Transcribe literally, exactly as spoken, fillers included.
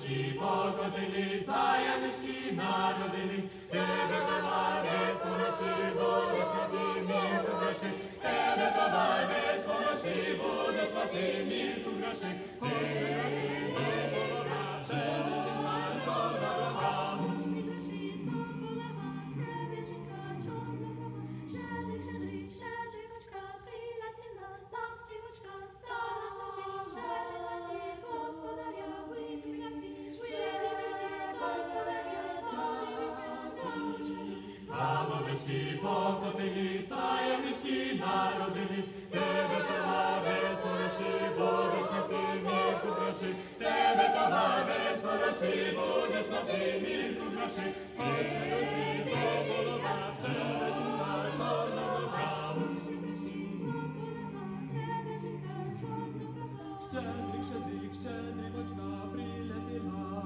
Тамбовички покотились, заянички народились, тебе товар весь хороший, будеш мати мірку грошей, тебе товар весь хороший, будеш мати мірку грошей. Тамбовички покотились, заянички народились, тебе товар весь хороший, будеш мати мірку грошей, тебе товар весь хороший, будеш мати мірку грошей. Щедрик, щедрик, щедрівочка прилетіла,